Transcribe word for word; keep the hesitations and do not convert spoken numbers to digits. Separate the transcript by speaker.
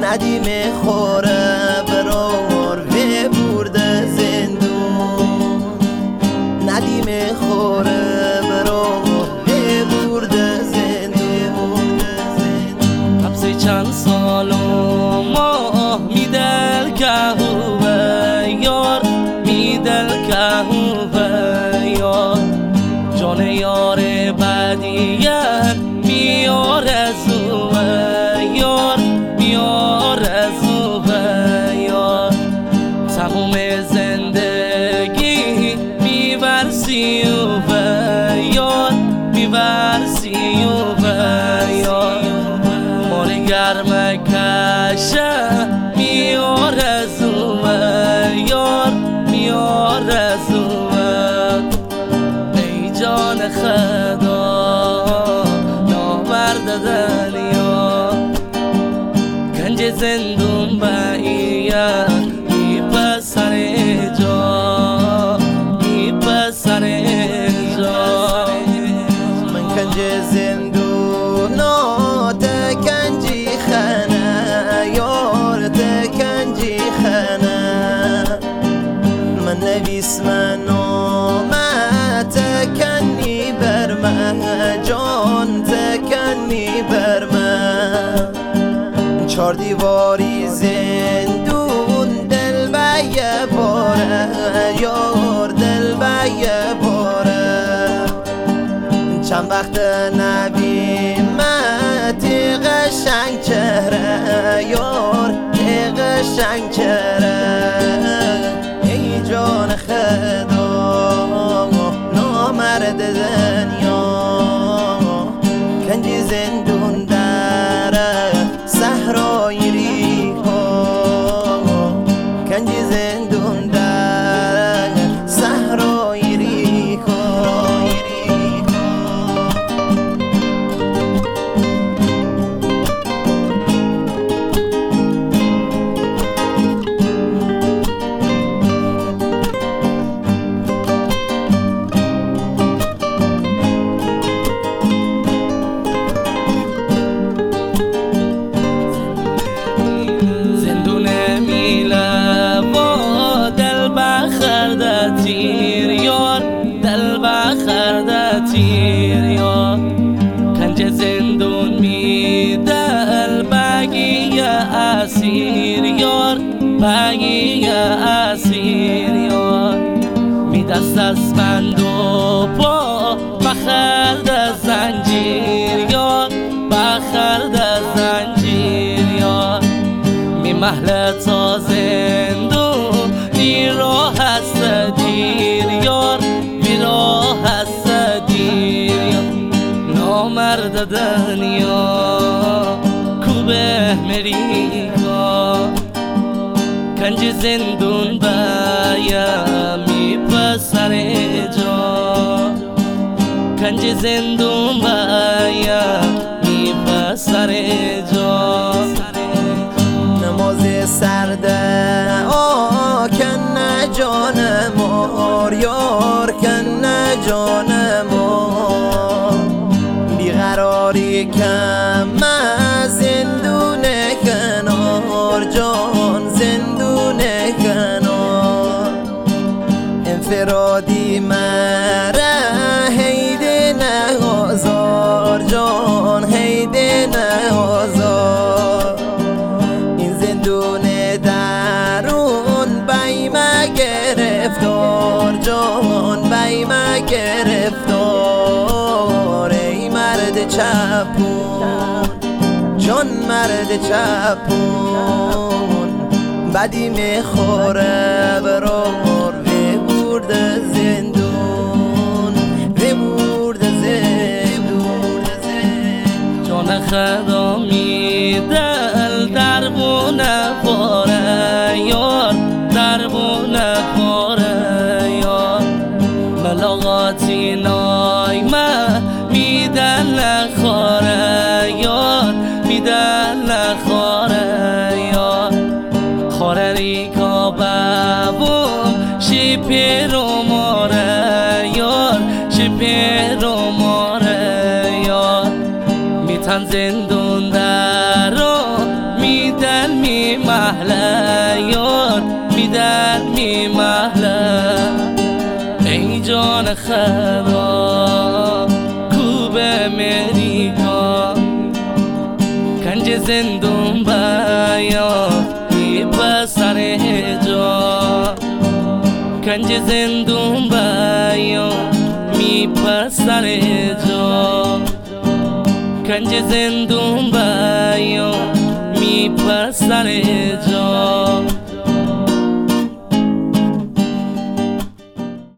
Speaker 1: ندی میخوره برار وی برده زندون ندی میخوره برار وی برده زندون
Speaker 2: حبسی چند سال و ماه میدل که هوه یار میدل که هوه یار جان یار بدیگر میاره زوه یار میاره زوه یار تموم زندگی میورسی اوه یار میورسی اوه یار مال گرم کشه میاره زوه یار میاره زوه ای جان خدا نامرد دنیا گنج زندون بایه میپسر جا میپسر جا
Speaker 1: من گنج زندون تکنجی خانه یار تکنجی خانه من نویس من تکنی بر من جان تکنی بر من چار دیواری زندون دل بایه باره یار دل بایه باره چند وقت نبیمت قشنگ چهره یار قشنگ چهره ای جان خدا نامرد دنیا کنجی زندون داره صحرای ریکا کنجی زندون داره صحرای ریکا
Speaker 2: تیر یار دل بخرده تیر یار کنج زندون میدل بگی اسیر یار بگی اسیر یار میدست از بند و پا بخرده زنجیر یار بخرده زنجیر یار می محل تا زندون بی راه هست دیر یار بی راه هست دیر یار نامرد دنیا کوبه مریکا کنج زندون بایم میپسر جا کنج زندون بایم میپسر جا
Speaker 1: نماز سرده آه کن جان مار یار کن جان مار بیقراری کم زندون کنار جان زندون کنار انفرادی مره هیده نه آزار جان هیده نه آزار گرفتار جان بیمه گرفتار ای مرد چپون جان مرد چپون بدی میخوره برار وی برده زندون وی برده زندون
Speaker 2: جان خدا میدل در بونه پاره یار در بونه پاره یار ملاقاتی نایمه میدن نخواره یار میدن نخواره یار خوره ریکا ببون شیپی رو ماره یار شیپی رو ماره یار میتن زندون در رو میدن محله یار بی در می محله ای جان خدا کو به امریکا کنج زندون بیا می پسر جا کنج زندون بیا می پسر جا کنج زندون بیا می پسر جا